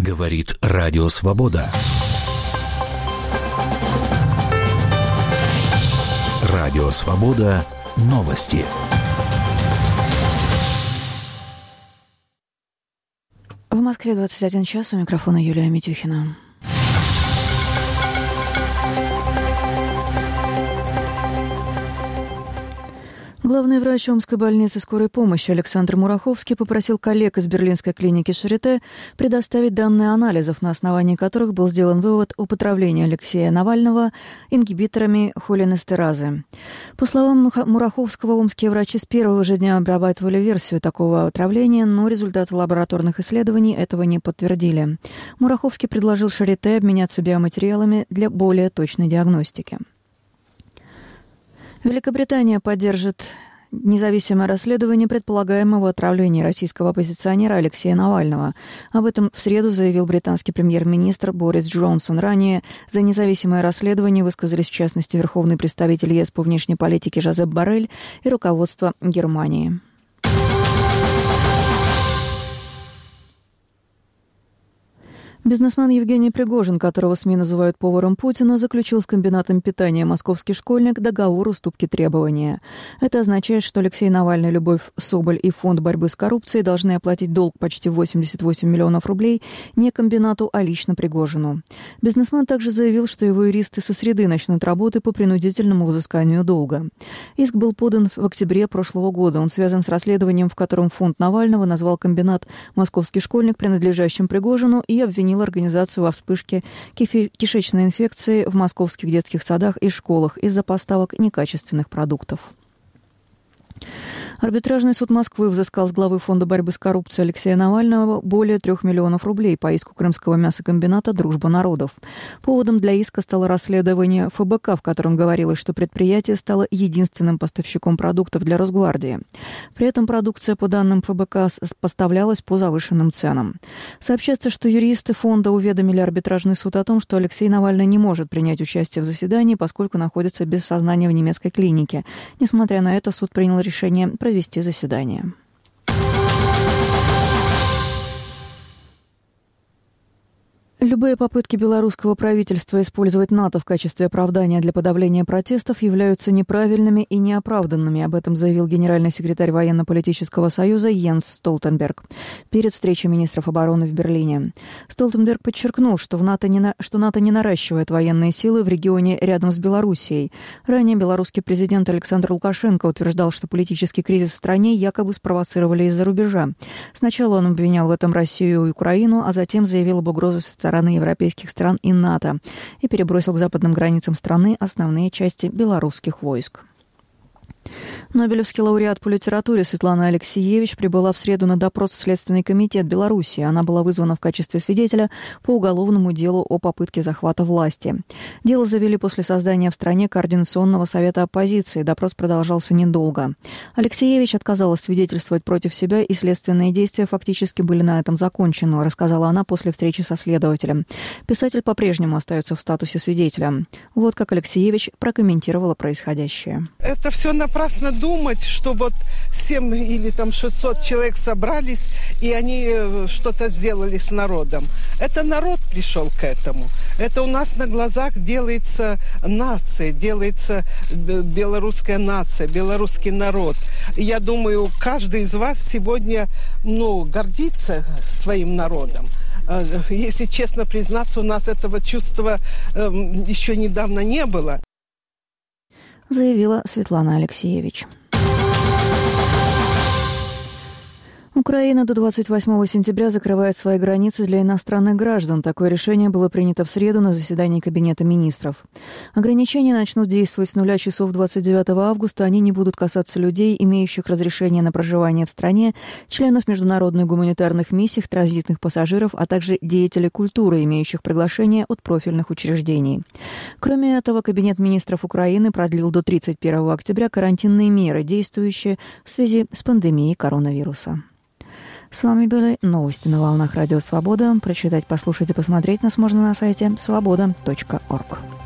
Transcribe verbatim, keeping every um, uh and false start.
Говорит Радио Свобода. Радио Свобода. Новости. В Москве двадцать один час. У микрофона Юлия Митюхина. Главный врач Омской больницы скорой помощи Александр Мураховский попросил коллег из берлинской клиники Шарите предоставить данные анализов, на основании которых был сделан вывод о отравлении Алексея Навального ингибиторами холинестеразы. По словам Мураховского, омские врачи с первого же дня обрабатывали версию такого отравления, но результаты лабораторных исследований этого не подтвердили. Мураховский предложил Шарите обменяться биоматериалами для более точной диагностики. Великобритания поддержит независимое расследование предполагаемого отравления российского оппозиционера Алексея Навального. Об этом в среду заявил британский премьер-министр Борис Джонсон. Ранее за независимое расследование высказались в частности верховный представитель ЕС по внешней политике Жозеп Боррель и руководство Германии. Бизнесмен Евгений Пригожин, которого СМИ называют поваром Путина, заключил с комбинатом питания «Московский школьник» договор уступки требования. Это означает, что Алексей Навальный, Любовь Соболь и Фонд борьбы с коррупцией должны оплатить долг почти восемьдесят восемь миллионов рублей не комбинату, а лично Пригожину. Бизнесмен также заявил, что его юристы со среды начнут работы по принудительному взысканию долга. Иск был подан в октябре прошлого года. Он связан с расследованием, в котором фонд Навального назвал комбинат «Московский школьник» принадлежащим Пригожину и обвинил организацию во вспышке кишечной инфекции в московских детских садах и школах из-за поставок некачественных продуктов. Арбитражный суд Москвы взыскал с главы Фонда борьбы с коррупцией Алексея Навального более трех миллионов рублей по иску крымского мясокомбината «Дружба народов». Поводом для иска стало расследование эф бэ ка, в котором говорилось, что предприятие стало единственным поставщиком продуктов для Росгвардии. При этом продукция, по данным эф бэ ка, поставлялась по завышенным ценам. Сообщается, что юристы фонда уведомили арбитражный суд о том, что Алексей Навальный не может принять участие в заседании, поскольку находится без сознания в немецкой клинике. Несмотря на это, суд принял решение провести заседание. Любые попытки белорусского правительства использовать НАТО в качестве оправдания для подавления протестов являются неправильными и неоправданными. Об этом заявил генеральный секретарь Военно-политического союза Йенс Столтенберг перед встречей министров обороны в Берлине. Столтенберг подчеркнул, что, в НАТО не на... что НАТО не наращивает военные силы в регионе рядом с Белоруссией. Ранее белорусский президент Александр Лукашенко утверждал, что политический кризис в стране якобы спровоцировали из-за рубежа. Сначала он обвинял в этом Россию и Украину, а затем заявил об угрозе со стороны европейских стран и НАТО и перебросил к западным границам страны основные части белорусских войск. Нобелевский лауреат по литературе Светлана Алексиевич прибыла в среду на допрос в Следственный комитет Беларуси. Она была вызвана в качестве свидетеля по уголовному делу о попытке захвата власти. Дело завели после создания в стране Координационного совета оппозиции. Допрос продолжался недолго. Алексиевич отказалась свидетельствовать против себя, и следственные действия фактически были на этом закончены, рассказала она после встречи со следователем. Писатель по-прежнему остается в статусе свидетеля. Вот как Алексиевич прокомментировала происходящее. Это все напрасно думать, что вот семь или там шестьсот человек собрались, и они что-то сделали с народом. Это народ пришел к этому. Это у нас на глазах делается нация, делается белорусская нация, белорусский народ. Я думаю, каждый из вас сегодня, ну, гордится своим народом. Если честно признаться, у нас этого чувства э, еще недавно не было. Заявила Светлана Алексиевич. Украина до двадцать восьмого сентября закрывает свои границы для иностранных граждан. Такое решение было принято в среду на заседании Кабинета министров. Ограничения начнут действовать с нуля часов двадцать девятого августа. Они не будут касаться людей, имеющих разрешение на проживание в стране, членов международных гуманитарных миссий, транзитных пассажиров, а также деятелей культуры, имеющих приглашение от профильных учреждений. Кроме этого, Кабинет министров Украины продлил до тридцать первого октября карантинные меры, действующие в связи с пандемией коронавируса. С вами были новости на волнах Радио Свобода. Прочитать, послушать и посмотреть нас можно на сайте свобода точка орг.